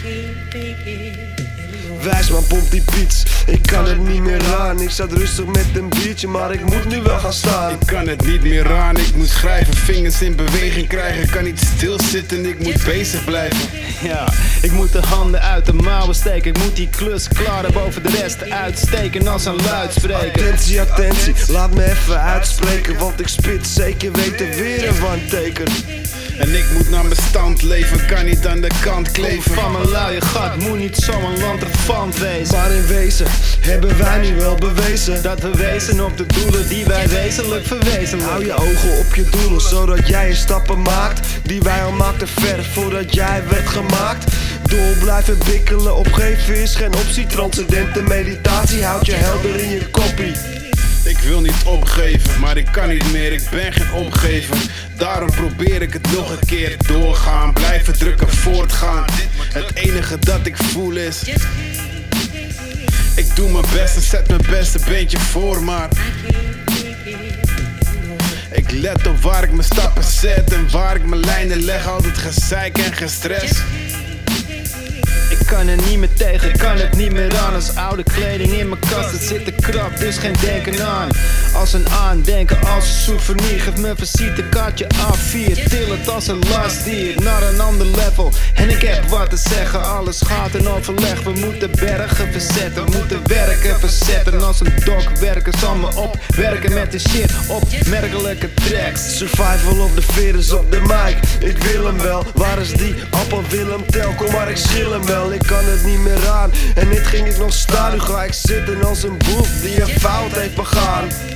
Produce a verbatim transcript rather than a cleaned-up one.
Wijsman pompt die beats, ik kan het niet meer aan. Ik zat rustig met een biertje, maar ik moet nu wel gaan staan. Ik kan het niet meer aan, ik moet schrijven, vingers in beweging krijgen. Ik kan niet stilzitten, ik moet bezig blijven. Ja, ik moet de handen uit de mouwen steken. Ik moet die klus klaren boven de rest uitsteken als een luidspreker. Attentie, attentie, laat me even uitspreken, want ik spit zeker weten weer een wandteken. En ik moet naar mijn stand leven, kan niet aan de kant kleven. Van mijn luie gat moet niet zo'n lanterfant wezen. Maar in wezen hebben wij nu wel bewezen dat we wezen op de doelen die wij wezenlijk verwezenlijken. Hou je ogen op je doelen, zodat jij je stappen maakt die wij al maakten ver voordat jij werd gemaakt. Door blijven bikkelen, opgeven is geen optie. Transcendente meditatie houdt je helder in je koppie. Ik wil niet opgeven, maar ik kan niet meer, ik ben geen opgever. Daarom probeer ik het nog een keer doorgaan. Blijven drukken, voortgaan. Het enige dat ik voel is, ik doe mijn best en zet mijn beste beentje voor, maar ik let op waar ik mijn stappen zet en waar ik mijn lijnen leg. Altijd gezeik en gestrest. Ik kan er niet meer tegen, ik kan het niet meer aan. Als oude kleding in mijn kast, het zit te krap, dus geen denken aan. Als een aandenken, als een souvenir. Geef me een visitekaartje A vier, til het als een lastdier naar een ander level. En ik heb wat te zeggen, alles gaat in overleg. We moeten bergen verzetten, moeten werken verzetten. Als een dok werken zal me opwerken met de shit, opmerkelijke tracks. Survival of the fittest op de mic, ik wil hem wel. Waar is die appel Willem Tel, kom maar ik schil hem wel. Ik kan het niet meer aan en dit ging ik nog staan. Nu ga ik zitten als een boef die een fout heeft begaan.